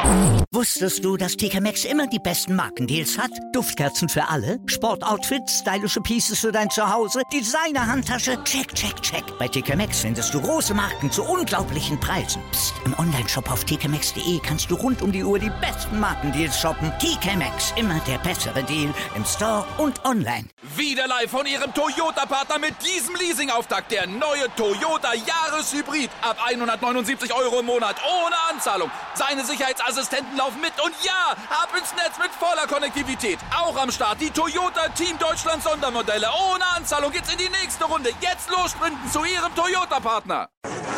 Wusstest du, dass TK Maxx immer die besten Markendeals hat? Duftkerzen für alle, Sportoutfits, stylische Pieces für dein Zuhause, Designer-Handtasche, check, check, check. Bei TK Maxx findest du große Marken zu unglaublichen Preisen. Psst. Im Onlineshop auf tkmaxx.de kannst du rund um die Uhr die besten Markendeals shoppen. TK Maxx, immer der bessere Deal im Store und online. Wieder live von Ihrem Toyota-Partner mit diesem Leasing-Auftakt. Der neue Toyota Jahreshybrid. Ab 179 € im Monat. Ohne Anzahlung. Seine Sicherheitsassistenten laufen mit. Und ja, ab ins Netz mit voller Konnektivität. Auch am Start die Toyota Team Deutschland Sondermodelle. Ohne Anzahlung geht's in die nächste Runde. Jetzt los sprinten zu Ihrem Toyota-Partner.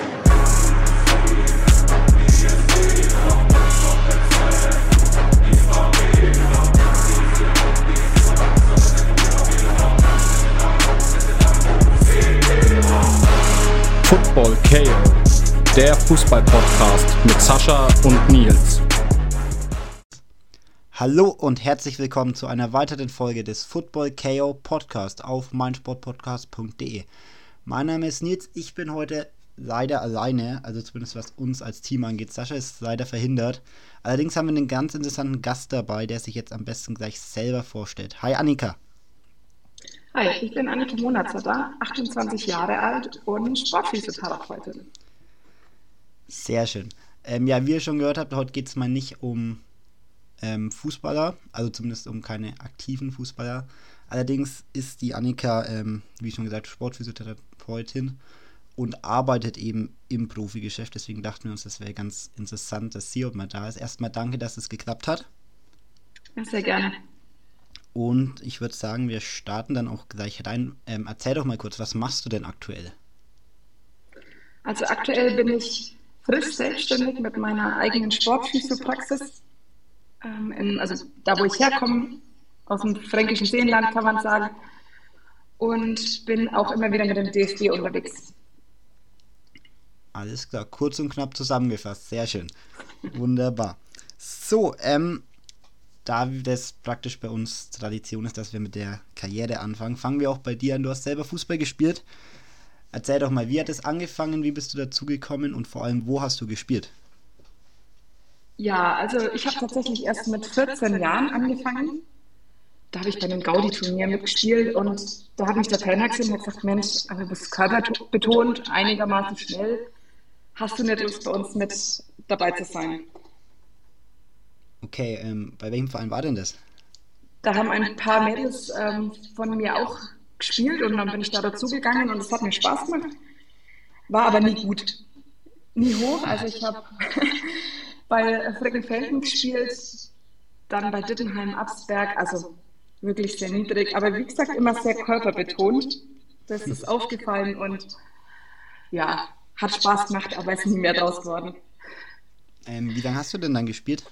Football KO, der Fußball-Podcast mit Sascha und Nils. Hallo und herzlich willkommen zu einer weiteren Folge des Football KO Podcast auf meinsportpodcast.de. Mein Name ist Nils, ich bin heute leider alleine, also zumindest was uns als Team angeht. Sascha ist leider verhindert. Allerdings haben wir einen ganz interessanten Gast dabei, der sich jetzt am besten gleich selber vorstellt. Hi Annika. Hi, ich bin Annika Monatzer, 28 Jahre alt und Sportphysiotherapeutin. Sehr schön. Ja, wie ihr schon gehört habt, heute geht es mal nicht um Fußballer, also zumindest um keine aktiven Fußballer. Allerdings ist die Annika, wie schon gesagt, Sportphysiotherapeutin und arbeitet eben im Profigeschäft. Deswegen dachten wir uns, das wäre ganz interessant, dass sie auch mal da ist. Erstmal danke, dass es geklappt hat. Ja, sehr gerne. Und ich würde sagen, wir starten dann auch gleich rein. Erzähl doch mal kurz, was machst du denn aktuell? Also aktuell bin ich frisch selbstständig mit meiner eigenen Sportphysiopraxis. Also da, wo ich herkomme, aus dem fränkischen Seenland, kann man sagen. Und bin auch immer wieder mit dem DFB unterwegs. Alles klar, kurz und knapp zusammengefasst. Sehr schön. Wunderbar. So, da das praktisch bei uns Tradition ist, dass wir mit der Karriere anfangen, fangen wir auch bei dir an. Du hast selber Fußball gespielt. Erzähl doch mal, wie hat es angefangen, wie bist du dazu gekommen und vor allem, wo hast du gespielt? Ja, also ich habe tatsächlich erst mit 14 Jahren angefangen. Da habe ich bei einem Gaudi-Turnier mitgespielt und da hat mich der Trainer gesehen und hat gesagt, Mensch, du bist körperbetont, einigermaßen schnell. Hast du nicht Lust, bei uns mit dabei zu sein? Okay, bei welchem Verein war denn das? Da haben ein paar Mädels von mir auch gespielt und dann bin ich da dazugegangen und es hat mir Spaß gemacht. War aber nie gut. Nie hoch. Also ich habe bei Freckenfelden gespielt, dann bei Dittenheim, Absberg, also wirklich sehr niedrig. Aber wie gesagt, immer sehr körperbetont. Das ist aufgefallen und ja, hat Spaß gemacht, aber ist nie mehr draus geworden. Wie lange hast du denn dann gespielt?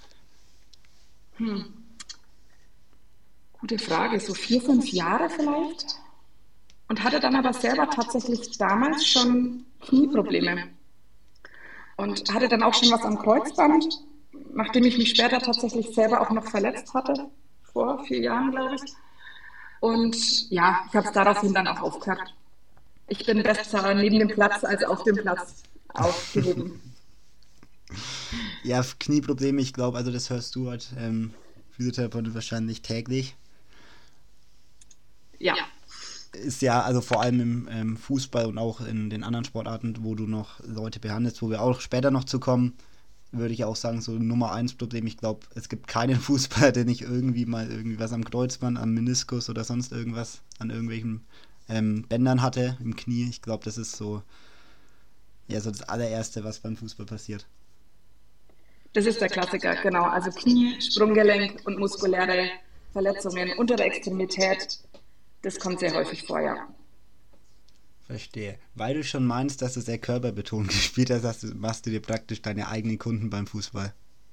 Gute Frage, so 4, 5 Jahre vielleicht. Und hatte dann aber selber tatsächlich damals schon Knieprobleme. Und hatte dann auch schon was am Kreuzband, nachdem ich mich später tatsächlich selber auch noch verletzt hatte, vor 4 Jahren, glaube ich. Und ja, ich habe es daraufhin dann auch aufgehört. Ich bin besser neben dem Platz als auf dem Platz aufgehoben. Ja, Knieprobleme, ich glaube, also das hörst du als Physiotherapeutin wahrscheinlich täglich. Ja. Ist ja also vor allem im Fußball und auch in den anderen Sportarten, wo du noch Leute behandelst, wo wir auch später noch zu kommen, würde ich auch sagen, so Nummer 1 Problem. Ich glaube, es gibt keinen Fußballer, der nicht irgendwie mal irgendwie was am Kreuzband, am Meniskus oder sonst irgendwas an irgendwelchen Bändern hatte im Knie. Ich glaube, das ist so, ja, so das allererste, was beim Fußball passiert. Das ist der Klassiker, genau. Also Knie, Sprunggelenk und muskuläre Verletzungen unter der Extremität, das kommt sehr häufig vor, ja. Verstehe. Weil du schon meinst, dass du sehr körperbetont gespielt hast, machst du dir praktisch deine eigenen Kunden beim Fußball.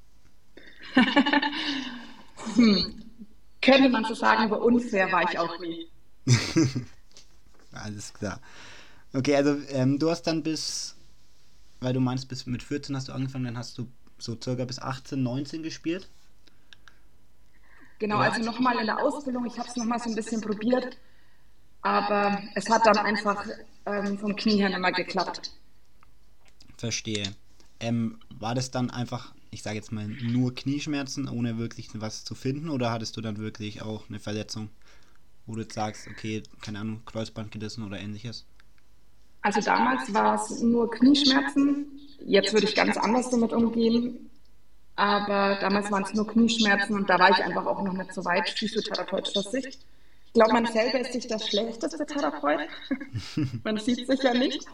Könnte man so sagen, aber unfair war ich auch nie. Alles klar. Okay, also du hast dann weil du meinst, bis mit 14 hast du angefangen, dann hast du so circa bis 18, 19 gespielt? Genau, also nochmal in der Ausbildung, ich habe es nochmal so ein bisschen probiert, aber es hat dann einfach vom Knie her nicht mehr geklappt. Verstehe. War das dann einfach, ich sage jetzt mal, nur Knieschmerzen, ohne wirklich was zu finden? Oder hattest du dann wirklich auch eine Verletzung, wo du jetzt sagst, okay, keine Ahnung, Kreuzband gerissen oder ähnliches? Also damals war es nur Knieschmerzen. Jetzt würde ich ganz anders damit umgehen. Aber damals waren es nur Knieschmerzen und da war ich einfach auch noch nicht so weit physiotherapeutischer Sicht. Ich glaube, man selber ist nicht der schlechteste Therapeut. Man sieht sich ja nicht.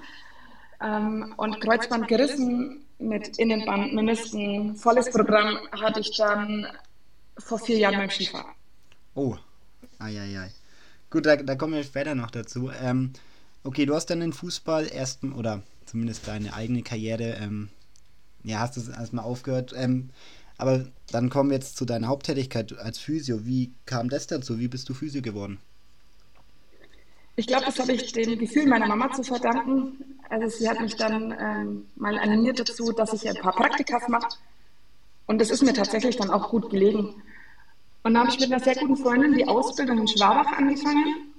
Und Kreuzband gerissen mit Innenband, Menisken, volles Programm hatte ich dann vor 4 Jahren beim Skifahren. Oh, ei. Gut, da kommen wir später noch dazu. Okay, du hast dann den Fußball oder zumindest deine eigene Karriere, hast du erstmal aufgehört. Aber dann kommen wir jetzt zu deiner Haupttätigkeit als Physio. Wie kam das dazu? Wie bist du Physio geworden? Ich glaube, das habe ich dem Gefühl meiner Mama zu verdanken. Also sie hat mich dann mal animiert dazu, dass ich ein paar Praktikas mache. Und das ist mir tatsächlich dann auch gut gelegen. Und dann habe ich mit einer sehr guten Freundin die Ausbildung in Schwabach angefangen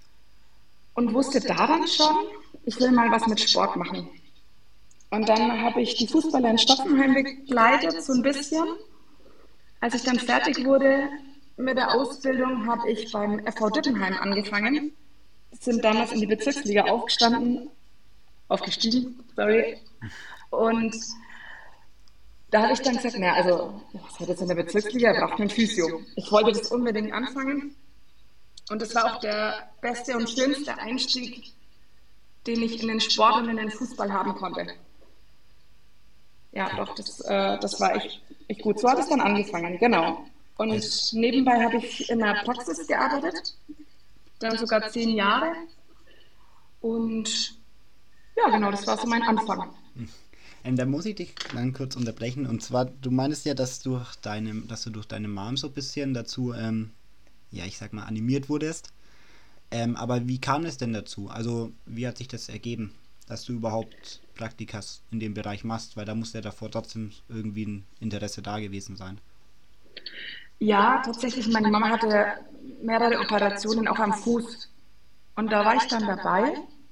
und wusste daran schon, ich will mal was mit Sport machen. Und dann habe ich die Fußballer in Stoffenheim begleitet, so ein bisschen. Als ich dann fertig wurde mit der Ausbildung, habe ich beim FV Dittenheim angefangen. Sind damals in die Bezirksliga aufgestiegen. Und da habe ich dann gesagt, was hat jetzt in der Bezirksliga, braucht man Physio. Ich wollte das unbedingt anfangen. Und das war auch der beste und schönste Einstieg, den ich in den Sport und in den Fußball haben konnte. Ja, doch, das war echt gut. So hat es dann angefangen, genau. Und nebenbei habe ich in der Praxis gearbeitet, dann sogar 10 Jahre. Und ja, genau, das war so mein Anfang. Da muss ich dich dann kurz unterbrechen. Und zwar, du meintest ja, dass du durch deine Mom so ein bisschen dazu, ich sag mal, animiert wurdest. Aber wie kam es denn dazu? Also, wie hat sich das ergeben, dass du überhaupt Praktikas in dem Bereich machst? Weil da muss ja davor trotzdem irgendwie ein Interesse da gewesen sein. Ja, tatsächlich, meine Mama hatte mehrere Operationen auch am Fuß. Und da war ich dann dabei.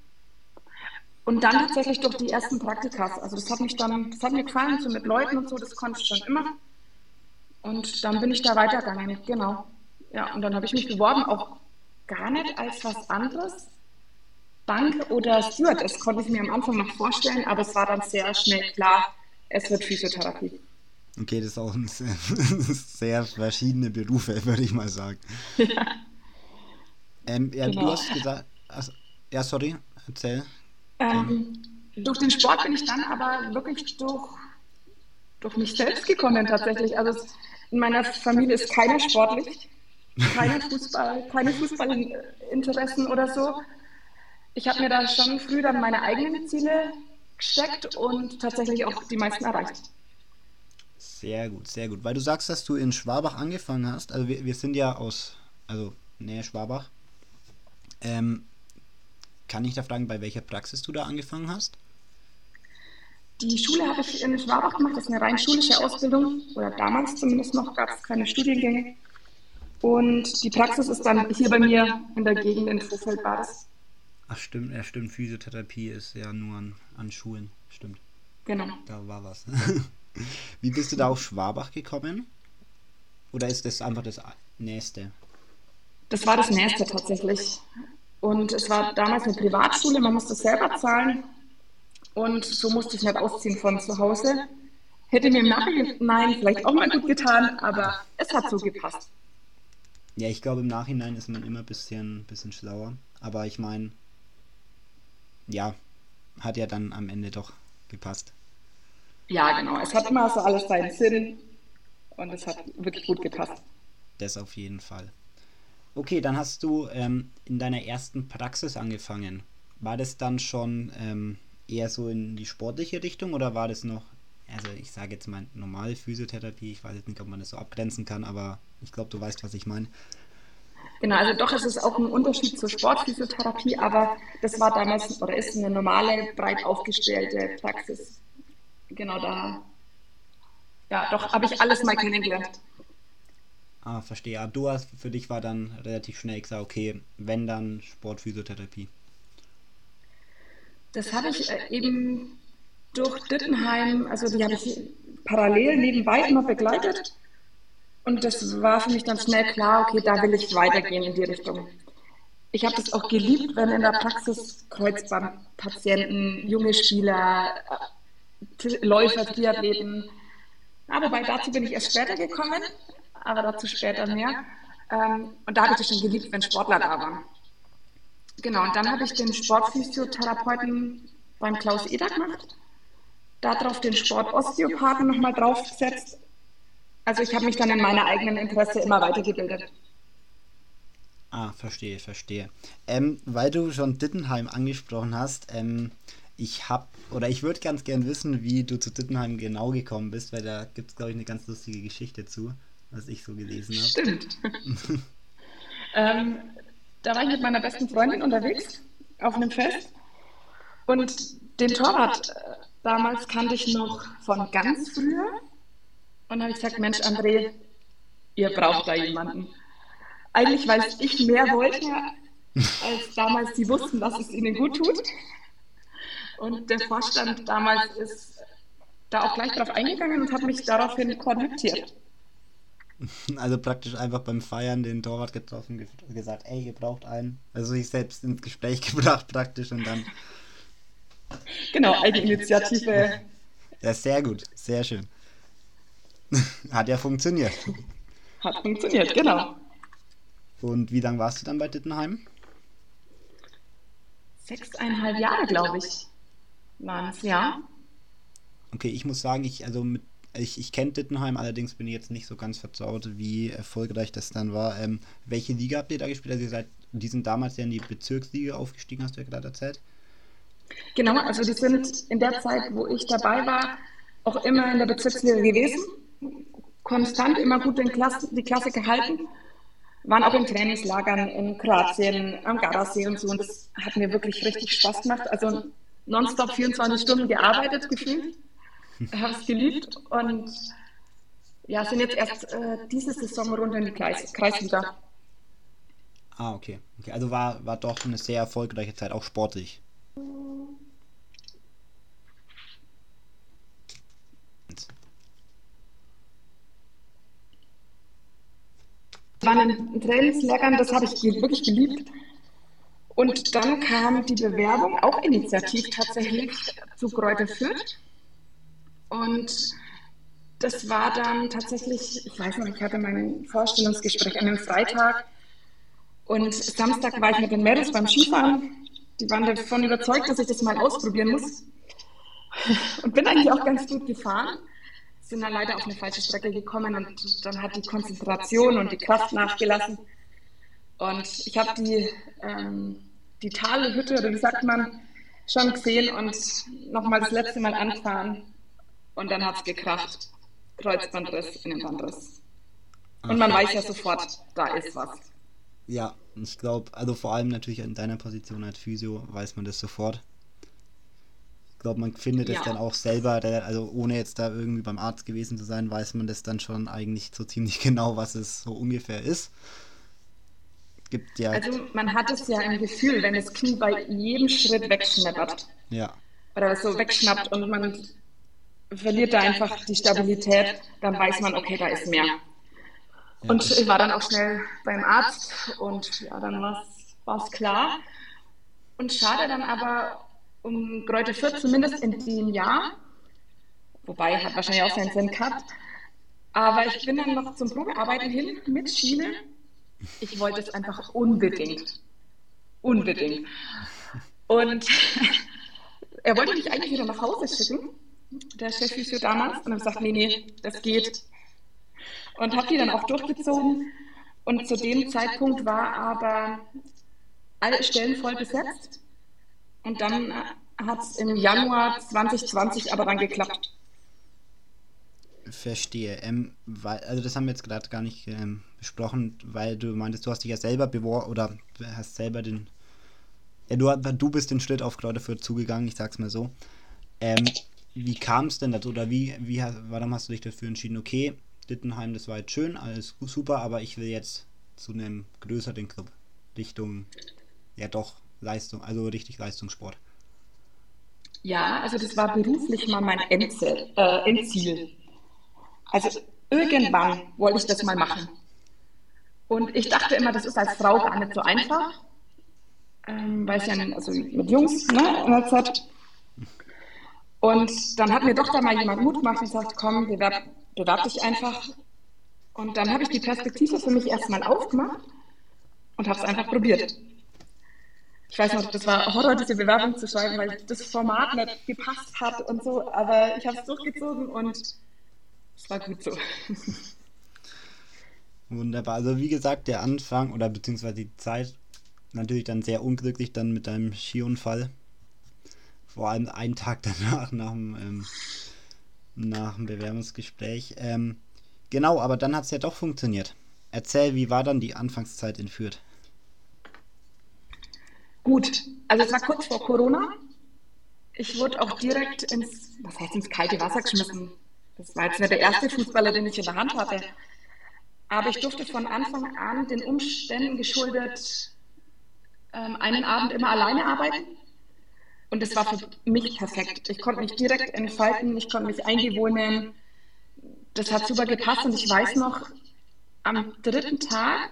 Und dann tatsächlich durch die ersten Praktikas. Also das hat mir gefallen, so mit Leuten und so, das konnte ich schon immer. Und dann bin ich da weitergegangen, genau. Ja, und dann habe ich mich beworben, auch gar nicht als was anderes. Bank oder Steward, das konnte ich mir am Anfang noch vorstellen, aber es war dann sehr schnell klar, es wird Physiotherapie. Okay, das ist auch ein sehr verschiedene Berufe, würde ich mal sagen. Genau. Du hast gesagt, sorry, erzähl. Durch den Sport bin ich dann aber wirklich durch mich selbst gekommen tatsächlich. Also in meiner Familie ist keiner sportlich, keine Fußballinteressen oder so. Ich habe mir da schon früh dann meine eigenen Ziele gesteckt und tatsächlich auch die meisten erreicht. Sehr gut, sehr gut. Weil du sagst, dass du in Schwabach angefangen hast. Also wir sind ja Nähe Schwabach. Kann ich da fragen, bei welcher Praxis du da angefangen hast? Die Schule habe ich in Schwabach gemacht. Das ist eine rein schulische Ausbildung. Oder damals zumindest noch, gab es keine Studiengänge. Und die Praxis ist dann hier bei mir in der Gegend in Vorfeld war das. Ach stimmt, stimmt. Physiotherapie ist ja nur an Schulen. Stimmt. Genau. Da war was. Wie bist du da auf Schwabach gekommen? Oder ist das einfach das Nächste? Das war das Nächste tatsächlich. Und es war damals eine Privatschule, man musste selber zahlen. Und so musste ich nicht ausziehen von zu Hause. Hätte mir im Nachhinein vielleicht auch mal gut getan, aber es hat so gepasst. Ja, ich glaube, im Nachhinein ist man immer ein bisschen schlauer. Aber ich meine, ja, hat ja dann am Ende doch gepasst. Ja, genau. Es hat immer so alles seinen Sinn und es hat wirklich gut gepasst. Das auf jeden Fall. Okay, dann hast du in deiner ersten Praxis angefangen. War das dann schon eher so in die sportliche Richtung oder war das noch, also ich sage jetzt mal normale Physiotherapie, ich weiß jetzt nicht, ob man das so abgrenzen kann, aber ich glaube, du weißt, was ich meine. Genau, also doch, es ist auch ein Unterschied zur Sportphysiotherapie, aber das war damals oder ist eine normale, breit aufgestellte Praxis. Genau da. Ja, doch, habe ich alles mal kennengelernt. Ah, verstehe. Aber für dich war dann relativ schnell gesagt, okay, wenn dann Sportphysiotherapie. Das habe ich eben durch Dittenheim, also die habe ich parallel nebenbei immer begleitet. Und das war für mich dann schnell klar, okay, da will ich weitergehen in die Richtung. Ich habe das auch geliebt, wenn in der Praxis Kreuzbandpatienten, junge Spieler, Läufer, Triathleten. Ja, wobei dazu bin ich erst später gekommen, aber dazu später mehr. Und da habe ich das schon geliebt, wenn Sportler da waren. Genau, und dann habe ich den Sportphysiotherapeuten beim Klaus Eder gemacht, darauf den Sportosteopathen nochmal draufgesetzt. Also ich habe mich dann in meiner eigenen Interesse immer weitergebildet. Ah, verstehe, verstehe. Weil du schon Dittenheim angesprochen hast, ich würde ganz gern wissen, wie du zu Dittenheim genau gekommen bist, weil da gibt es, glaube ich, eine ganz lustige Geschichte zu, was ich so gelesen habe. Stimmt. Da war ich mit meiner besten Freundin unterwegs auf einem Fest und den Torwart damals kannte ich noch von ganz früher und habe ich gesagt, Mensch André, ihr braucht da jemanden. Eigentlich, weil ich mehr wollte, als damals die wussten, dass es ihnen gut tut. Und der Vorstand damals ist da auch gleich drauf eingegangen und hat mich daraufhin kontaktiert. Also praktisch einfach beim Feiern den Torwart getroffen, gesagt, ey, ihr braucht einen. Also sich selbst ins Gespräch gebracht praktisch und dann... Genau, Eigeninitiative. Ja, sehr gut, sehr schön. Hat ja funktioniert. Hat funktioniert, genau. Und wie lange warst du dann bei Dittenheim? 6,5 Jahre, glaube ich, waren es, ja. Okay, ich muss sagen, ich kenne Dittenheim, allerdings bin ich jetzt nicht so ganz vertraut, wie erfolgreich das dann war. Welche Liga habt ihr da gespielt? Also die sind damals ja in die Bezirksliga aufgestiegen, hast du ja gerade erzählt. Genau, also die sind in der Zeit, wo ich dabei war, auch immer in der Bezirksliga gewesen. Konstant immer gut die Klasse gehalten. Waren auch in Trainingslagern in Kroatien, am Gardasee und so. Und das hat mir wirklich richtig Spaß gemacht. Also nonstop 24 Stunden gearbeitet, gefühlt. Habe es geliebt und ja, sind jetzt erst diese Saison runter in die Kreisliga. Ah, okay. Also war doch eine sehr erfolgreiche Zeit, auch sportlich. Waren in Trainingslagern, das habe ich wirklich geliebt. Und dann kam die Bewerbung, auch initiativ tatsächlich, zu Greuther Fürth. Und das war dann tatsächlich, ich weiß noch, ich hatte mein Vorstellungsgespräch an einem Freitag und Samstag war ich mit den Mädels beim Skifahren. Die waren davon überzeugt, dass ich das mal ausprobieren muss. Und bin eigentlich auch ganz gut gefahren. Sind dann leider auf eine falsche Strecke gekommen und dann hat die Konzentration und die Kraft nachgelassen. Und ich habe die Talhütte, oder wie sagt man, schon gesehen und nochmal das letzte Mal anfahren. Und dann hat es gekracht. Kreuzbandriss, Innenbandriss. Und man weiß ja sofort, da ist was. Ja, ich glaube, also vor allem natürlich in deiner Position als Physio weiß man das sofort. Ich glaube, man findet es dann auch selber, also ohne jetzt da irgendwie beim Arzt gewesen zu sein, weiß man das dann schon eigentlich so ziemlich genau, was es so ungefähr ist. Gibt ja... Also man hat es ja im Gefühl, wenn das Knie bei jedem Schritt wegschnappert. Ja. Oder so wegschnappt und man verliert da einfach die Stabilität, dann weiß man, okay, da ist mehr. Ja. Und ich war dann auch schnell beim Arzt und ja, dann war es klar. Und schade dann aber um Greuther Fürth, zumindest in dem Jahr, wobei hat wahrscheinlich auch seinen Sinn gehabt, aber ich bin dann noch zum Probearbeiten hin mit Schiene. Ich wollte es einfach unbedingt. Unbedingt. Und er wollte mich eigentlich wieder nach Hause schicken, der Chefphysio damals, und dann gesagt, nee, das geht. Und habe die dann auch durchgezogen. Und zu dem Zeitpunkt war aber alle Stellen voll besetzt. Und dann hat es im Januar 2020 aber dann geklappt. Verstehe. Also das haben wir jetzt gerade gar nicht besprochen, weil du meintest, du hast dich ja selber beworben oder hast selber den... Ja, du bist den Schritt auf Greuther Fürth zugegangen, ich sag's mal so. Wie kam es denn dazu? Oder warum hast du dich dafür entschieden, okay, Dittenheim, das war jetzt schön, alles super, aber ich will jetzt zu einem größeren Club. Richtung, ja doch, Leistung, also richtig Leistungssport. Ja, also das war beruflich mal mein Endziel. Also irgendwann wollte ich das mal machen. Und ich dachte immer, das ist als Frau gar nicht so einfach, weil es ja also mit Jungs, ne, in der Zeit. Und dann hat mir doch da mal jemand Mut gemacht und gesagt, komm, bewerb dich einfach. Und dann habe ich die Perspektive für mich erstmal aufgemacht und habe es einfach probiert. Ich weiß noch, das war Horror, diese Bewerbung zu schreiben, weil das Format nicht gepasst hat und so, aber ich habe es durchgezogen und es war gut so. Wunderbar. Also wie gesagt, der Anfang oder beziehungsweise die Zeit natürlich dann sehr unglücklich dann mit deinem Skiunfall. Vor allem einen Tag danach, nach dem Bewerbungsgespräch. Genau, aber dann hat es ja doch funktioniert. Erzähl, wie war dann die Anfangszeit in Fürth? Gut, also es war kurz vor Corona. Ich wurde auch direkt ins kalte Wasser geschmissen. Das war jetzt nicht der erste Fußballer, den ich in der Hand hatte. Aber ich durfte von Anfang an den Umständen geschuldet einen Abend immer alleine arbeiten. Und das war für mich perfekt. Ich konnte mich direkt entfalten, ich konnte mich eingewöhnen. Das hat super gepasst und ich weiß noch, am dritten Tag,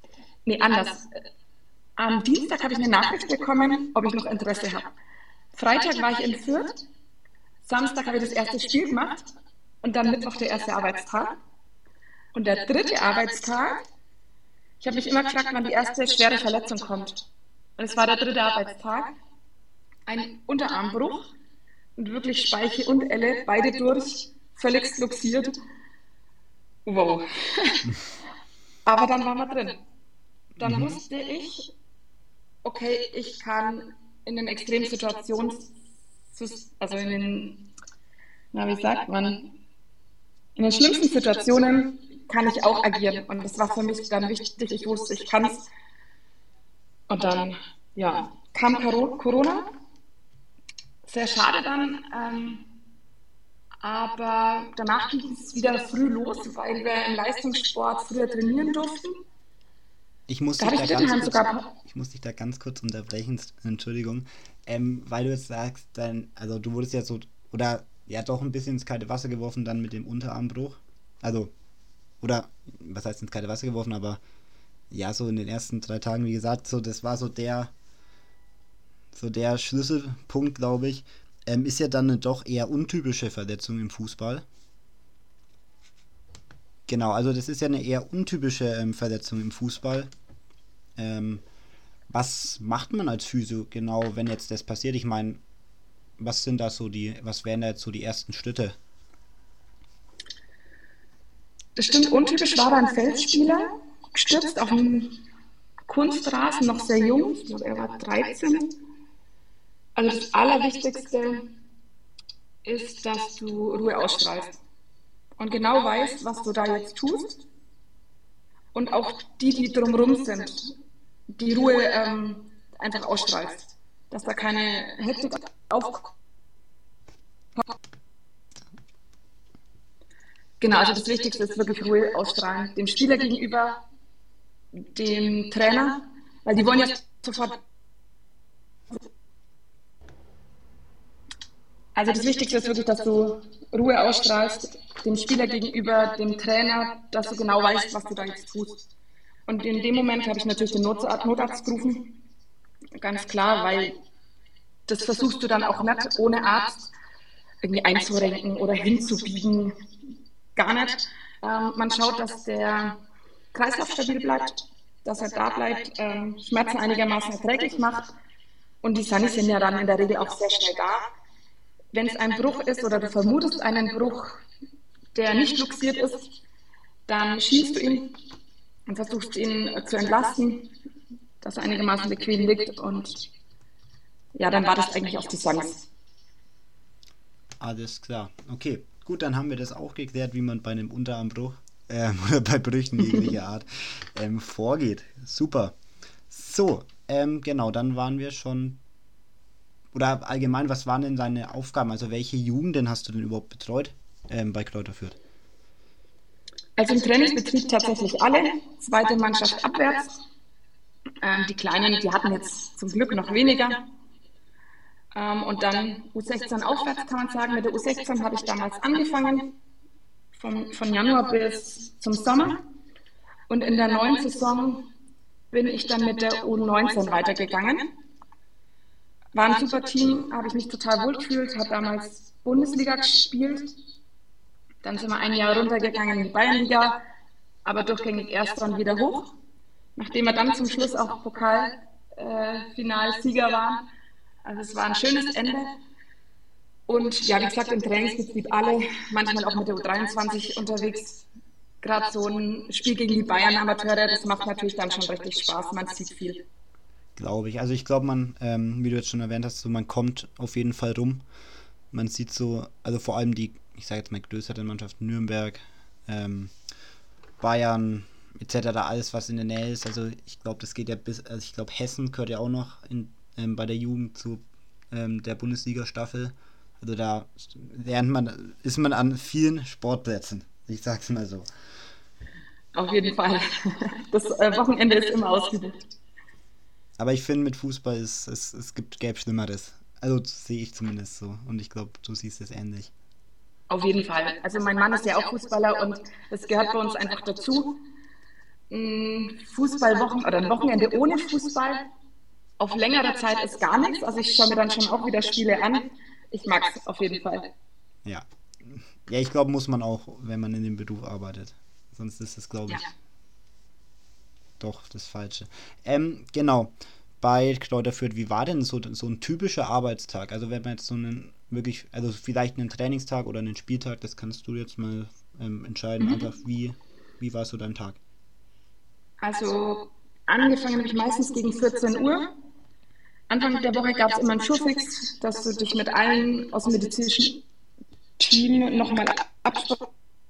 am Dienstag habe ich eine Nachricht bekommen, ob ich noch Interesse habe. Freitag war ich in Fürth, Samstag habe ich das erste Spiel gemacht und dann Mittwoch der erste Arbeitstag. Und der dritte Arbeitstag, ich habe mich immer gefragt, wann die erste schwere Verletzung kommt. Und es war der dritte Arbeitstag, ein Unterarmbruch und wirklich Speiche und Elle, beide durch, völlig luxiert. Wow. Aber dann waren wir drin. Dann wusste ich, okay, ich kann in den extremen Situationen, also in den schlimmsten Situationen kann ich auch agieren. Und das war für mich dann wichtig, ich wusste, ich kann es. Und dann, ja, kam Corona. Sehr schade dann, aber danach ging es wieder früh los, weil wir im Leistungssport früher trainieren durften. Ich muss dich da ganz kurz unterbrechen, Entschuldigung, weil du jetzt sagst, also du wurdest ja so, oder ja doch ein bisschen ins kalte Wasser geworfen dann mit dem Unterarmbruch, also, oder, was heißt ins kalte Wasser geworfen, aber ja, so in den ersten 3 Tagen, wie gesagt, so das war so der Schlüsselpunkt, glaube ich, ist ja dann eine doch eher untypische Verletzung im Fußball. Genau, also das ist ja eine eher untypische Verletzung im Fußball. Was macht man als Physio genau, wenn jetzt das passiert? Ich meine, was wären da jetzt so die ersten Schritte? Das stimmt, untypisch war da ein Feldspieler, gestürzt auf einen Kunstrasen, noch sehr jung, ich glaube, er war 13. Also das Allerwichtigste ist, dass du Ruhe ausstrahlst und genau weißt, was du da jetzt tust und auch die drumherum sind, die Ruhe einfach ausstrahlst, dass da keine Hektik aufkommt. Genau, also das Wichtigste ist wirklich Ruhe ausstrahlen, dem Spieler gegenüber, dem Trainer, weil die wollen ja sofort. Also das Wichtigste ist wirklich, dass du Ruhe ausstrahlst, dem Spieler gegenüber, dem Trainer, dass du genau weißt, was du da jetzt tust. Und in dem Moment habe ich natürlich den Notarzt gerufen, ganz klar, weil das versuchst du dann auch nicht ohne Arzt irgendwie einzurenken oder hinzubiegen, gar nicht. Man schaut, dass der Kreislauf stabil bleibt, dass er da bleibt, Schmerzen einigermaßen erträglich macht und die Sunnis sind ja dann in der Regel auch sehr schnell da. Wenn es ein Bruch ist oder du vermutest einen Bruch, der nicht luxiert ist, dann schiebst du ihn und versuchst ihn zu entlasten, dass er einigermaßen bequem liegt und ja, dann war das eigentlich auf die Sunnis. Alles klar. Okay, gut, dann haben wir das auch geklärt, wie man bei einem Unterarmbruch oder bei Brüchen jeglicher Art vorgeht. Super. So, genau, dann waren wir schon. Oder allgemein, was waren denn deine Aufgaben? Also welche Jugenden hast du denn überhaupt betreut bei Kräuter Fürth? Also im Trainingsbetrieb tatsächlich alle, zweite Mannschaft abwärts. Die Kleinen, die hatten jetzt zum Glück noch weniger. Und dann U16 aufwärts kann man sagen. Mit der U16 habe ich damals angefangen, von Januar bis zum Sommer. Und in der neuen Saison bin ich dann mit der U19 weitergegangen. War ein super Team, habe ich mich total wohl gefühlt, habe damals Bundesliga gespielt. Dann sind wir ein Jahr runtergegangen in die Bayernliga, aber durchgängig erst dann wieder hoch. Nachdem wir dann zum Schluss auch Pokalfinalsieger waren. Also es war ein schönes Ende. Und ja, wie gesagt, im Trainingsbetrieb alle, manchmal auch mit der U23 unterwegs. Gerade so ein Spiel gegen die Bayern-Amateure, das macht natürlich dann schon richtig Spaß, man sieht viel. Glaube ich. Also ich glaube, man, wie du jetzt schon erwähnt hast, so man kommt auf jeden Fall rum. Man sieht so, also vor allem die, ich sage jetzt mal größeren Mannschaften, Nürnberg, Bayern etc., alles was in der Nähe ist. Also ich glaube, das geht ja bis, also ich glaube, Hessen gehört ja auch noch bei der Jugend zu der Bundesliga-Staffel. Also da ist man an vielen Sportplätzen. Ich sag's mal so. Auf jeden Fall. Das Wochenende ist immer ausgebucht. Aber ich finde, mit Fußball gäbe Schlimmeres. Also sehe ich zumindest so. Und ich glaube, du siehst es ähnlich. Auf jeden Fall. Also mein Mann ist ja auch Fußballer und das gehört bei uns einfach dazu. Fußballwochen oder ein Wochenende ohne Fußball auf längere Zeit ist gar nichts. Also ich schaue mir dann schon auch wieder Spiele an. Ich mag es auf jeden Fall. Ja. Ja, ich glaube, muss man auch, wenn man in dem Beruf arbeitet. Sonst ist es, glaube ich, doch das Falsche. Genau. Bei Kräuter Fürth, wie war denn so ein typischer Arbeitstag? Also wenn man jetzt so einen wirklich, also vielleicht einen Trainingstag oder einen Spieltag, das kannst du jetzt mal entscheiden, einfach wie war so dein Tag? Also angefangen habe ich meistens gegen 14 Uhr. Anfang der Woche gab es immer einen Schurfix, dass du dich mit allen aus dem medizinischen Team nochmal absprichst.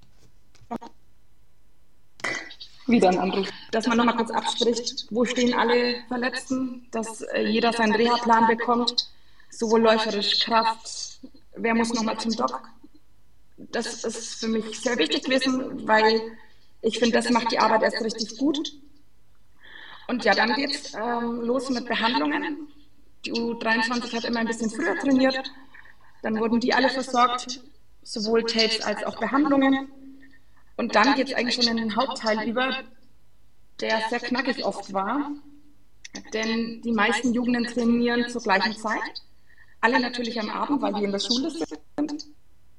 Wieder ein Anruf. Dass man nochmal kurz abspricht, wo stehen alle Verletzten, dass jeder seinen Reha-Plan bekommt, sowohl läuferisch, Kraft, wer muss nochmal zum Doc. Das ist für mich sehr wichtig gewesen, weil ich finde, das macht die Arbeit erst richtig gut. Und ja, dann geht's los mit Behandlungen. Die U23 hat immer ein bisschen früher trainiert. Dann wurden die alle versorgt, sowohl Tapes als auch Behandlungen. Und dann geht es eigentlich schon in den Hauptteil über, der sehr knackig oft war. Denn die meisten Jugenden trainieren zur gleichen Zeit. Alle natürlich am Abend, weil die in der Schule sind.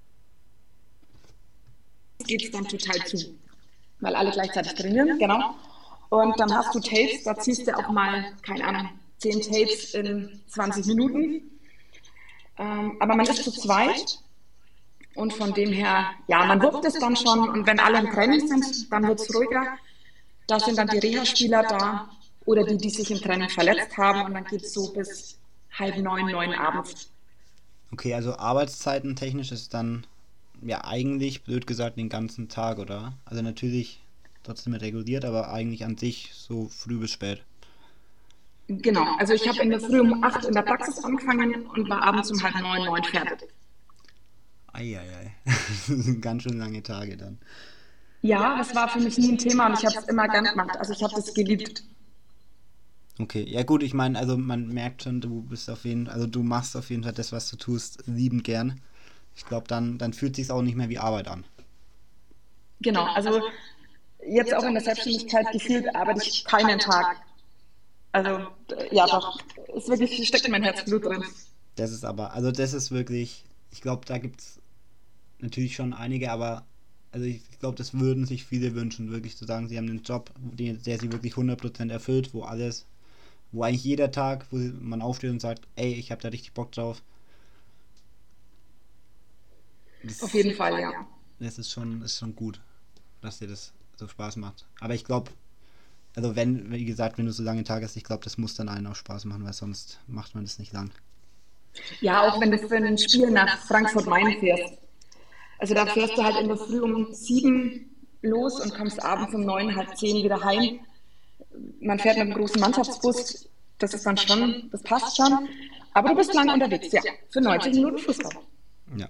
Geht es dann total zu, weil alle gleichzeitig trainieren, genau. Und dann hast du Tapes, da ziehst du auch mal, keine Ahnung, 10 Tapes in 20 Minuten. Aber man ist zu zweit. Und von dem her, ja, man wuppt es dann schon. Und wenn alle im Training sind, dann wird es ruhiger. Da sind dann die Reha-Spieler da oder die sich im Training verletzt haben. Und dann geht es so bis 8:30, 9 abends. Okay, also Arbeitszeiten technisch ist dann ja eigentlich, blöd gesagt, den ganzen Tag, oder? Also natürlich trotzdem reguliert, aber eigentlich an sich so früh bis spät. Genau, also ich habe in der Früh um 8 in der Praxis angefangen und war abends um 8:30, 9 fertig. Eieiei, das sind ganz schön lange Tage dann. Ja, das war für mich nie ein Thema und ich habe es immer gern gemacht. Also ich habe das geliebt. Okay, ja gut, ich meine, also man merkt schon, du machst auf jeden Fall das, was du tust, liebend gern. Ich glaube, dann fühlt es sich auch nicht mehr wie Arbeit an. Genau, also jetzt auch in der Selbstständigkeit gefühlt arbeite ich keinen Tag. Also ja doch, ist wirklich, steckt in mein Herzblut drin. Das ist wirklich, ich glaube, da gibt es natürlich schon einige, aber also ich glaube, das würden sich viele wünschen, wirklich zu sagen, sie haben einen Job, der sie wirklich 100% erfüllt, wo eigentlich jeder Tag, wo man aufsteht und sagt, ey, ich habe da richtig Bock drauf. Auf jeden Fall, ja. Das ist schon gut, dass dir das so Spaß macht. Aber ich glaube, also wie gesagt, wenn du so lange Tage hast, ich glaube, das muss dann allen auch Spaß machen, weil sonst macht man das nicht lang. Ja, auch wenn du für ein Spiel nach Frankfurt-Main fährst. Also da fährst du halt in der Früh um 7 los und kommst abends um 9, halb 10 wieder heim. Man fährt mit einem großen Mannschaftsbus, das ist dann schon, das passt schon. Aber du bist lange unterwegs, ja, für 90 Minuten Fußball. Ja.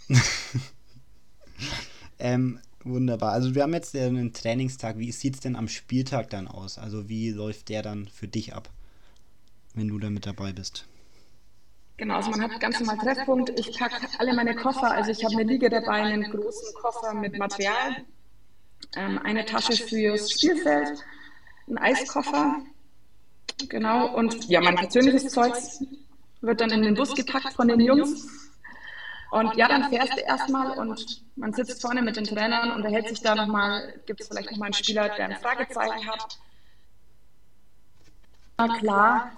Wunderbar. Also wir haben jetzt einen Trainingstag. Wie sieht es denn am Spieltag dann aus? Also wie läuft der dann für dich ab, wenn du da mit dabei bist? Genau, also man hat ganz normal Treffpunkt. Ich packe alle meine Koffer, also ich habe eine Liege dabei, einen großen Koffer mit Material, eine Tasche fürs Spielfeld, einen Eiskoffer, genau, und ja, mein persönliches Zeugs wird dann in den Bus gepackt von den Jungs. Und ja, dann fährst du erstmal und man sitzt vorne mit den Trainern, unterhält sich da nochmal, gibt es vielleicht nochmal einen Spieler, der ein Fragezeichen hat. Na klar,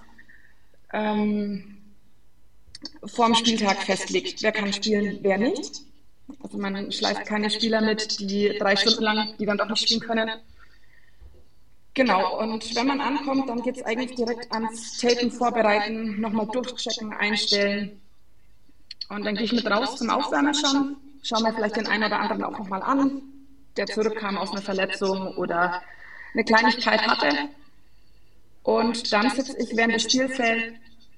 vorm Spieltag festlegt, wer kann spielen, wer nicht. Also man schleift keine Spieler mit, die 3 Stunden lang, die dann doch nicht spielen können. Genau, und wenn man ankommt, dann geht es eigentlich direkt ans Tapen vorbereiten, nochmal durchchecken, einstellen. Und dann gehe ich mit raus zum Aufwärmen schon, schaue mir vielleicht den einen oder anderen auch nochmal an, der zurückkam aus einer Verletzung oder eine Kleinigkeit hatte. Und dann sitze ich während des Spielfelds,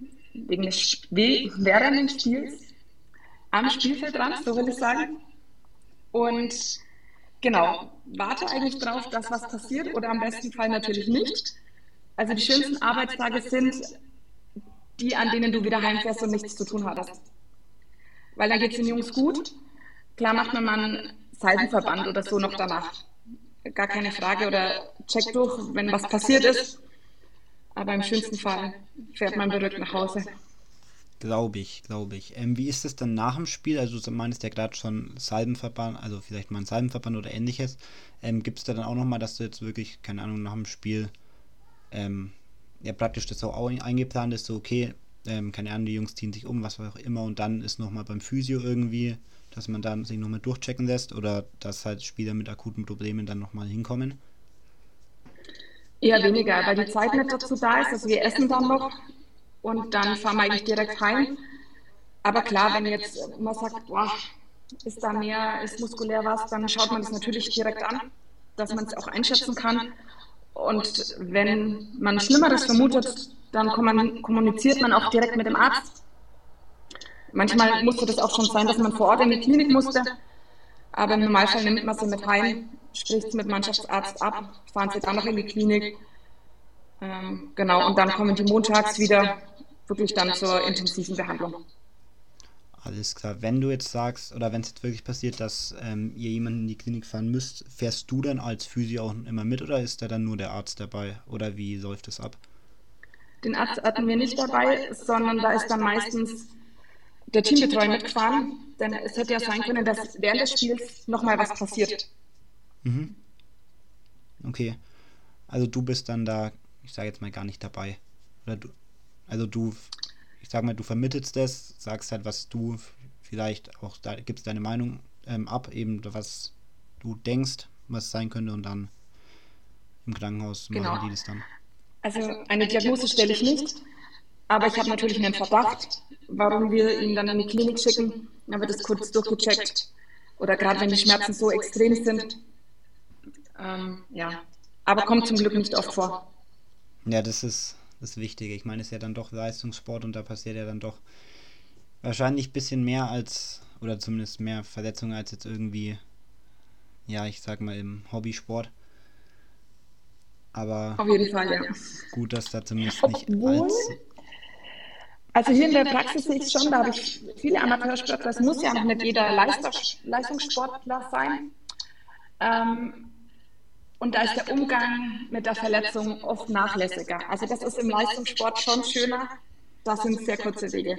während des Spiels, am Spielfeld dran, so will ich sagen. Und genau, warte eigentlich drauf, dass was passiert oder am besten Fall natürlich nicht. Also die schönsten Arbeitstage sind die, an denen du wieder heimfährst und nichts zu tun hattest. Weil dann geht es den Jungs gut. Klar macht man mal einen Salbenverband oder so noch danach. Gar keine Frage oder checkt durch, wenn was passiert ist. Aber im schönsten Fall fährt man berückt nach Hause. Glaube ich. Wie ist es dann nach dem Spiel? Also du meinst ja gerade schon Salbenverband, also vielleicht mal ein Salbenverband oder ähnliches. Gibt es da dann auch nochmal, dass du jetzt wirklich, keine Ahnung, nach dem Spiel ja praktisch das auch eingeplant ist, so okay, keine Ahnung, die Jungs ziehen sich um, was auch immer, und dann ist nochmal beim Physio irgendwie, dass man dann sich nochmal durchchecken lässt oder dass halt Spieler mit akuten Problemen dann nochmal hinkommen? Eher weniger, weil die Zeit nicht dazu da ist. Also wir essen dann noch und dann fahren wir eigentlich direkt heim. Aber klar, wenn jetzt man sagt, boah, ist da mehr, ist muskulär was, dann schaut man das natürlich direkt an, dass man es auch einschätzen kann. Und wenn man Schlimmeres vermutet, dann kommuniziert man auch direkt mit dem Arzt. Manchmal musste das auch schon sein, dass man vor Ort in die Klinik musste. Aber im Normalfall nimmt man sie mit heim, spricht es mit dem Mannschaftsarzt ab, fahren sie dann noch in die Klinik. Genau, und dann kommen die montags wieder wirklich dann zur intensiven Behandlung. Alles klar. Wenn du jetzt sagst, oder wenn es jetzt wirklich passiert, dass ihr jemanden in die Klinik fahren müsst, fährst du dann als Physio auch immer mit oder ist da dann nur der Arzt dabei? Oder wie läuft das ab? Den Arzt hatten wir nicht dabei, sondern da ist dann meistens der Teambetreuer mitgefahren, denn es hätte ja sein können, dass während des Spiels nochmal was passiert. Mhm. Okay. Also du bist dann da, ich sage jetzt mal gar nicht dabei. Oder ich sag mal, du vermittelst das, sagst halt, was du vielleicht auch, da gibst deine Meinung ab, eben was du denkst, was es sein könnte, und dann im Krankenhaus machen die das dann. Also eine Diagnose stelle ich nicht, aber ich habe natürlich einen Verdacht, warum wir ihn dann in die Klinik schicken. Dann wird es kurz durchgecheckt. Oder gerade wenn die Schmerzen so extrem sind. Ja, aber kommt zum Glück nicht oft vor. Ja, das ist das Wichtige. Ich meine, es ist ja dann doch Leistungssport und da passiert ja dann doch wahrscheinlich ein bisschen mehr als, oder zumindest mehr Verletzungen als jetzt irgendwie, ja, ich sag mal im Hobbysport. Aber auf jeden Fall, ja. Gut, dass da zumindest nicht Also hier in der Praxis sehe ich es schon, da habe ich viele Amateursportler, es muss ja noch nicht jeder Leistungssportler sein. Und da ist der Umgang mit der Verletzung oft nachlässiger. Also das ist im Leistungssport schon schöner, das sind sehr kurze Wege.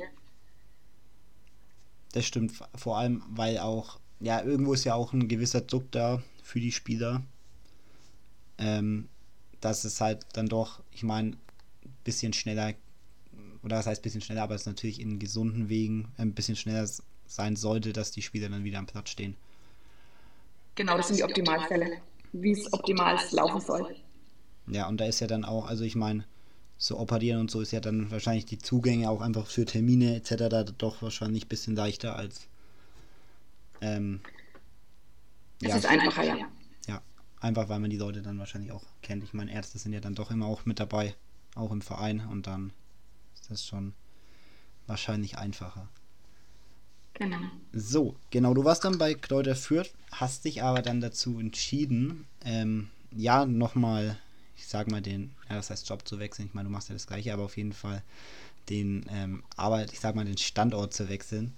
Das stimmt, vor allem, weil auch, ja, irgendwo ist ja auch ein gewisser Druck da für die Spieler, dass es halt dann doch, ich meine, ein bisschen schneller, oder das heißt ein bisschen schneller, aber es natürlich in gesunden Wegen ein bisschen schneller sein sollte, dass die Spieler dann wieder am Platz stehen. Genau, das sind die Optimalfälle, wie es optimal laufen soll. Ja, und da ist ja dann auch, also ich meine, so operieren und so ist ja dann wahrscheinlich die Zugänge auch einfach für Termine etc. da doch wahrscheinlich ein bisschen leichter als es ist einfacher, ja. Ja, einfach weil man die Leute dann wahrscheinlich auch kennt. Ich meine, Ärzte sind ja dann doch immer auch mit dabei, auch im Verein, und dann ist das schon wahrscheinlich einfacher. Genau. So, genau, du warst dann bei Kräuter Fürth, hast dich aber dann dazu entschieden, nochmal, ich sag mal das heißt Job zu wechseln. Ich meine, du machst ja das Gleiche, aber auf jeden Fall ich sag mal, den Standort zu wechseln.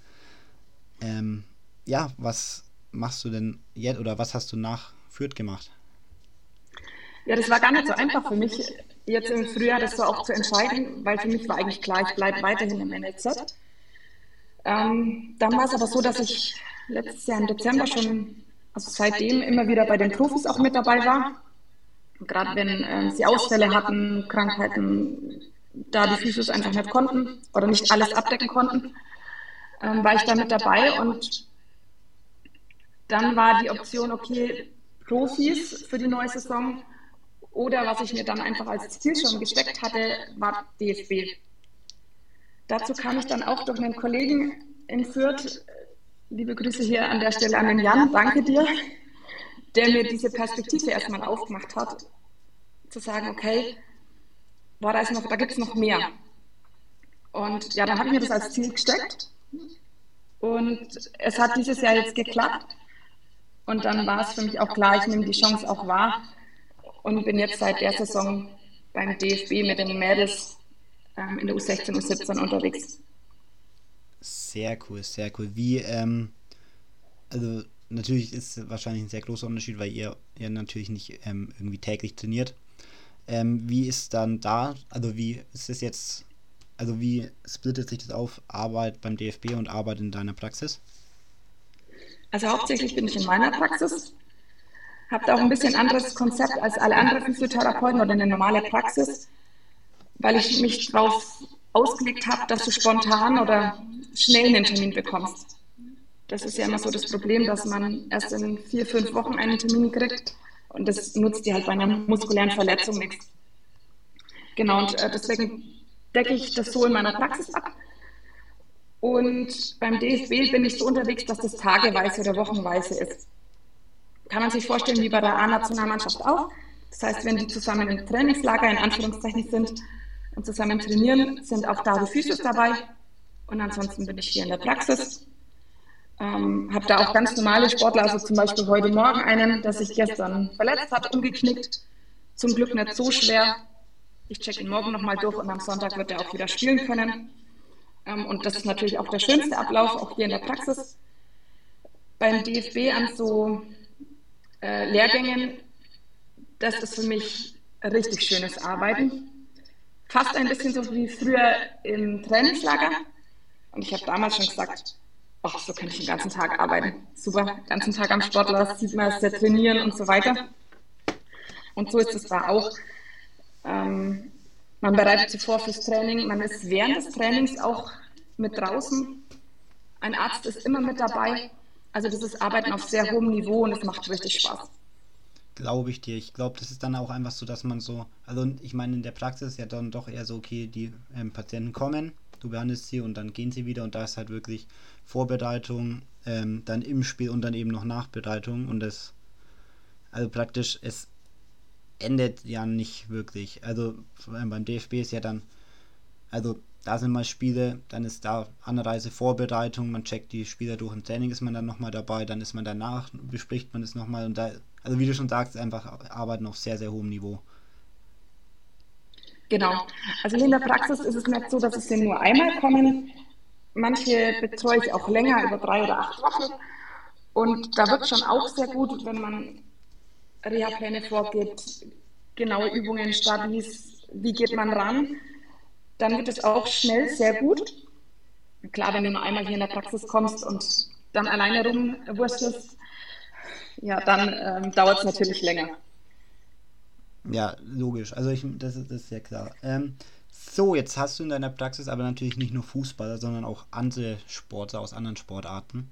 Was machst du denn jetzt oder was hast du nach Fürth gemacht? Ja, das war gar nicht so einfach für mich, jetzt im Frühjahr das so auch zu entscheiden, weil für mich war eigentlich klar, ich bleibe weiterhin im NLZ. Dann war es aber so, dass ich letztes Jahr im Dezember schon, also seitdem immer wieder bei den Profis auch mit dabei war. Gerade wenn sie Ausfälle hatten, Krankheiten, da die Physios einfach nicht konnten oder nicht alles abdecken konnten, war ich da mit dabei und dann war die Option, okay, Profis für die neue Saison oder was ich mir dann einfach als Ziel schon gesteckt hatte, war DFB. Dazu kam ich dann auch durch einen Kollegen in Fürth, liebe Grüße hier an der Stelle an den Jan, danke dir, der mir diese Perspektive erstmal aufgemacht hat, zu sagen, okay, da gibt es noch mehr. Und ja, dann habe ich mir das als Ziel gesteckt und es hat dieses Jahr jetzt geklappt und dann war es für mich auch klar, ich nehme die Chance auch wahr und bin jetzt seit der Saison beim DFB mit den Mädels in der U16, U17 unterwegs. Sehr cool, sehr cool. Also natürlich ist es wahrscheinlich ein sehr großer Unterschied, weil ihr natürlich nicht irgendwie täglich trainiert. Wie ist dann da, also wie ist es jetzt, also wie splittet sich das auf, Arbeit beim DFB und Arbeit in deiner Praxis? Also hauptsächlich bin ich in meiner Praxis, habe da auch ein bisschen anderes Konzept als alle anderen Physiotherapeuten oder eine normale Praxis, weil ich mich darauf ausgelegt habe, dass du spontan oder schnell einen Termin bekommst. Das ist ja immer so das Problem, dass man erst in 4-5 Wochen einen Termin kriegt und das nutzt dir halt bei einer muskulären Verletzung nichts. Genau, und deswegen decke ich das so in meiner Praxis ab. Und beim DFB bin ich so unterwegs, dass das tageweise oder wochenweise ist. Kann man sich vorstellen, wie bei der A-Nationalmannschaft auch. Das heißt, wenn die zusammen im Trainingslager in Anführungszeichen sind und zusammen trainieren, sind auch da die Physios dabei. Und ansonsten bin ich hier in der Praxis. Habe da auch ganz normale Sportler, also zum Beispiel heute Morgen einen, der sich gestern verletzt hat, umgeknickt. Zum Glück nicht so schwer. Ich checke ihn morgen nochmal durch und am Sonntag wird er auch wieder spielen können. Und das ist natürlich auch der schönste Ablauf, auch hier in der Praxis. Beim DFB an so Lehrgängen, das ist für mich richtig schönes Arbeiten. Fast ein bisschen so wie früher im Trainingslager. Und ich habe damals schon gesagt, ach, so kann ich den ganzen Tag arbeiten. Super, den ganzen Tag am Sportler, sieht man, sehr trainieren und so weiter. Und so ist es da auch. Man bereitet sich vor fürs Training, man ist während des Trainings auch mit draußen. Ein Arzt ist immer mit dabei. Also das ist Arbeiten auf sehr hohem Niveau und es macht richtig Spaß. Glaube ich dir. Ich glaube, das ist dann auch einfach so, dass man so, also ich meine, in der Praxis ist ja dann doch eher so, okay, die Patienten kommen, du behandelst sie und dann gehen sie wieder und da ist halt wirklich Vorbereitung, dann im Spiel und dann eben noch Nachbereitung und also praktisch, es endet ja nicht wirklich. Also beim DFB ist ja dann, also da sind mal Spiele, dann ist da Anreise, Vorbereitung, man checkt die Spieler durch, im Training ist man dann nochmal dabei, dann ist man danach, bespricht man es nochmal und da, also wie du schon sagst, einfach Arbeiten auf sehr, sehr hohem Niveau. Genau. Also in der Praxis ist es nicht so, dass es nur einmal kommen. Manche betreue ich auch länger, über 3 oder 8 Wochen. Und da wird schon auch sehr gut, wenn man Reha-Pläne vorgibt, genaue Übungen, Stabis, wie geht man ran, dann wird es auch schnell sehr gut. Klar, wenn du nur einmal hier in der Praxis kommst und dann alleine rumwurstelst, ja, dann dauert es natürlich länger. Ja, logisch. Also das ist ja klar. So, jetzt hast du in deiner Praxis aber natürlich nicht nur Fußballer, sondern auch andere Sportler aus anderen Sportarten.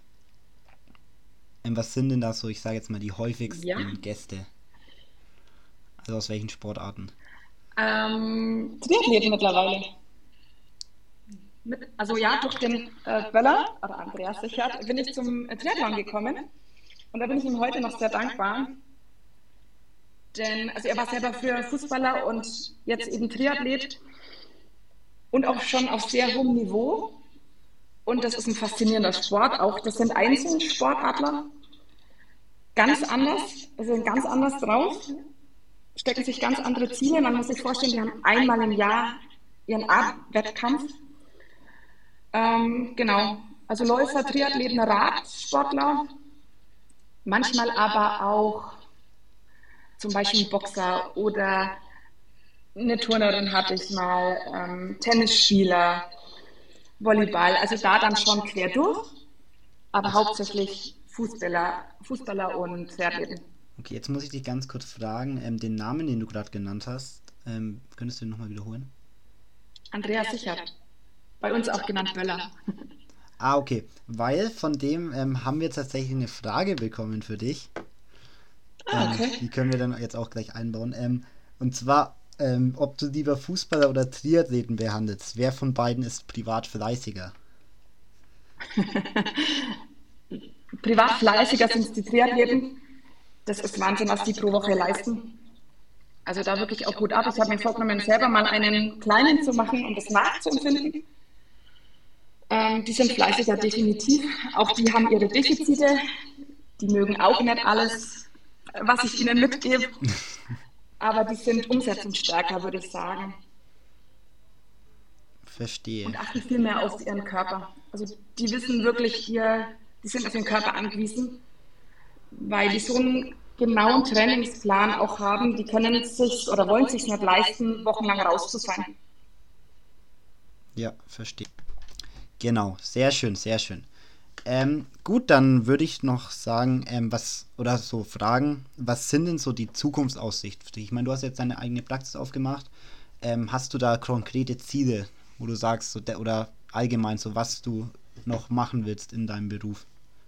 Was sind denn da so, ich sage jetzt mal, die häufigsten Gäste? Also aus welchen Sportarten? Triathleten mittlerweile. Also ja, durch den Böller, oder Andreas Sichert, bin ich zum Triathlon gekommen. Und da bin ich ihm heute noch sehr dankbar. Denn also er war selber früher Fußballer und jetzt eben Triathlet. Und auch schon auf sehr hohem Niveau. Und das ist ein faszinierender Sport. Auch das sind Einzelsportadler. Ganz anders, also ganz anders drauf. Stecken sich ganz andere Ziele. Man muss sich vorstellen, die haben einmal im Jahr ihren Wettkampf. Genau, also Läufer, Triathleten, Radsportler, manchmal aber auch zum Beispiel Boxer oder eine Turnerin hatte ich mal, Tennisspieler, Volleyball, also da dann schon quer durch, aber hauptsächlich Fußballer und Triathleten. Okay, jetzt muss ich dich ganz kurz fragen, den Namen, den du gerade genannt hast, könntest du den nochmal wiederholen? Andreas Sichert, bei uns auch genannt Böller. Ah, okay, weil von dem haben wir tatsächlich eine Frage bekommen für dich. Okay. Die können wir dann jetzt auch gleich einbauen. Und zwar, ob du lieber Fußballer oder Triathleten behandelst. Wer von beiden ist privat fleißiger? Privat fleißiger sind es die Triathleten. Das ist Wahnsinn, was die pro Woche leisten. Also da wirklich auch gut ab. Ich habe mir vorgenommen, selber mal einen kleinen zu machen und das nachzuempfinden. Die sind fleißiger, definitiv. Auch die haben ihre Defizite. Die mögen auch nicht alles, was ich ihnen mitgebe. Aber die sind umsetzungsstärker, würde ich sagen. Verstehe. Und achten viel mehr auf ihren Körper. Also die wissen wirklich, die sind auf ihren Körper angewiesen, weil die so einen genauen Trainingsplan auch haben. Die können sich oder wollen sich nicht leisten, wochenlang raus zu sein. Ja, verstehe. Genau, sehr schön, sehr schön. Gut, dann würde ich noch sagen, fragen, was sind denn so die Zukunftsaussichten für dich? Ich meine, du hast jetzt deine eigene Praxis aufgemacht. Hast du da konkrete Ziele, wo du sagst, oder allgemein so, was du noch machen willst in deinem Beruf?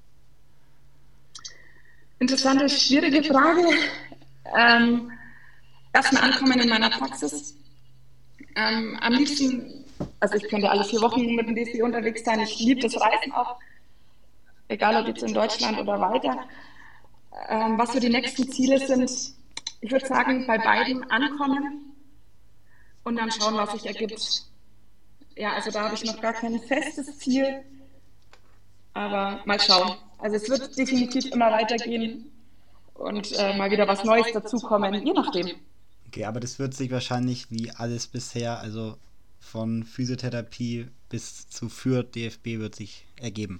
Interessante, schwierige Frage. Erstmal ankommen in meiner Praxis. Am liebsten, also ich könnte alle 4 Wochen mit dem DSB unterwegs sein. Ich liebe das Reisen auch, egal ob jetzt in Deutschland oder weiter. Was so die nächsten Ziele sind, ich würde sagen, bei beiden ankommen und dann schauen, was sich ergibt. Ja, also da habe ich noch gar kein festes Ziel, aber mal schauen. Also es wird definitiv immer weitergehen und mal wieder was Neues dazukommen, je nachdem. Okay, aber das wird sich wahrscheinlich wie alles bisher, also von Physiotherapie bis zu Fürth DFB wird sich ergeben.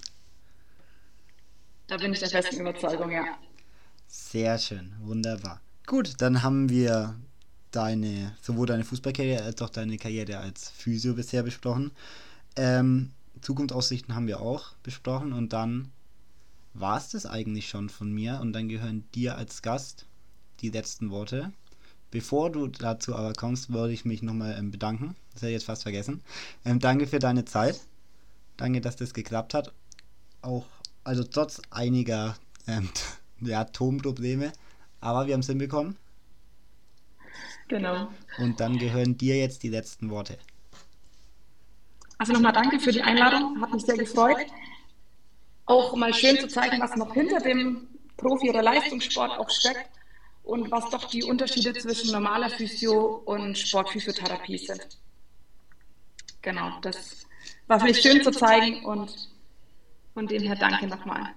Da bin ich der festen Überzeugung, ja. Sehr schön, wunderbar. Gut, dann haben wir sowohl deine Fußballkarriere als auch deine Karriere als Physio bisher besprochen. Zukunftsaussichten haben wir auch besprochen und dann war es das eigentlich schon von mir und dann gehören dir als Gast die letzten Worte. Bevor du dazu aber kommst, würde ich mich nochmal bedanken. Das hätte ich jetzt fast vergessen. Danke für deine Zeit. Danke, dass das geklappt hat. Also trotz einiger Tonprobleme. Aber wir haben es hinbekommen. Genau. Und dann gehören dir jetzt die letzten Worte. Also nochmal danke für die Einladung. Hat mich sehr gefreut. Auch mal schön zu zeigen, was noch hinter dem Profi- oder Leistungssport auch steckt. Und was doch die Unterschiede zwischen normaler Physio und Sportphysiotherapie sind. Genau, das war für mich schön zu zeigen und von dem her danke nochmal.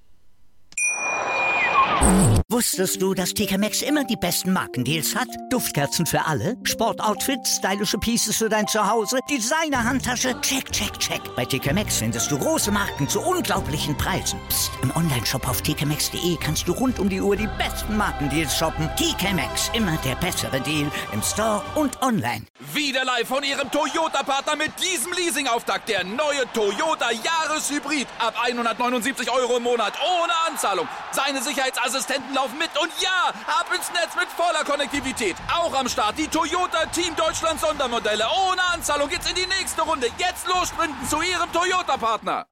Wusstest du, dass TK Maxx immer die besten Markendeals hat? Duftkerzen für alle, Sportoutfits, stylische Pieces für dein Zuhause, Designer-Handtasche, check, check, check. Bei TK Maxx findest du große Marken zu unglaublichen Preisen. Psst. Im Onlineshop auf tkmaxx.de kannst du rund um die Uhr die besten Markendeals shoppen. TK Maxx, immer der bessere Deal im Store und online. Wieder live von Ihrem Toyota-Partner mit diesem Leasing-Auftakt. Der neue Toyota Jahreshybrid. Ab 179 € im Monat. Ohne Anzahlung. Seine Sicherheitsassistenten laufen mit. Und ja, ab ins Netz mit voller Konnektivität. Auch am Start die Toyota Team Deutschland Sondermodelle. Ohne Anzahlung geht's in die nächste Runde. Jetzt los sprinten zu Ihrem Toyota-Partner.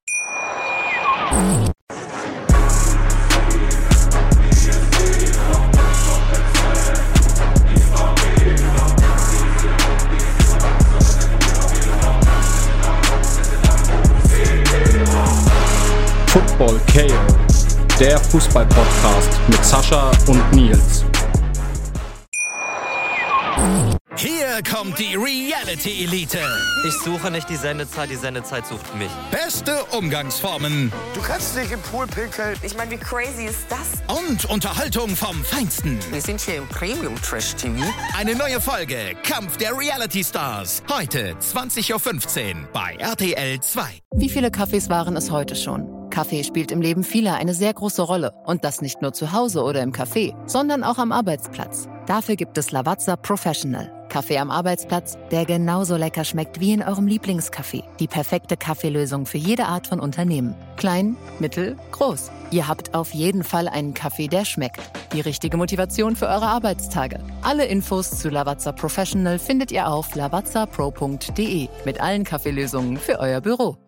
Football KO, der Fußball-Podcast mit Sascha und Nils. Hier Hier kommt die Reality-Elite. Ich suche nicht die Sendezeit sucht mich. Beste Umgangsformen. Du kannst nicht im Pool pinkeln. Ich meine, wie crazy ist das? Und Unterhaltung vom Feinsten. Wir sind hier im Premium-Trash-TV. Eine neue Folge Kampf der Reality-Stars. Heute 20.15 Uhr bei RTL 2. Wie viele Kaffees waren es heute schon? Kaffee spielt im Leben vieler eine sehr große Rolle. Und das nicht nur zu Hause oder im Café, sondern auch am Arbeitsplatz. Dafür gibt es Lavazza Professional. Kaffee am Arbeitsplatz, der genauso lecker schmeckt wie in eurem Lieblingscafé. Die perfekte Kaffeelösung für jede Art von Unternehmen. Klein, mittel, groß. Ihr habt auf jeden Fall einen Kaffee, der schmeckt. Die richtige Motivation für eure Arbeitstage. Alle Infos zu Lavazza Professional findet ihr auf lavazzapro.de mit allen Kaffeelösungen für euer Büro.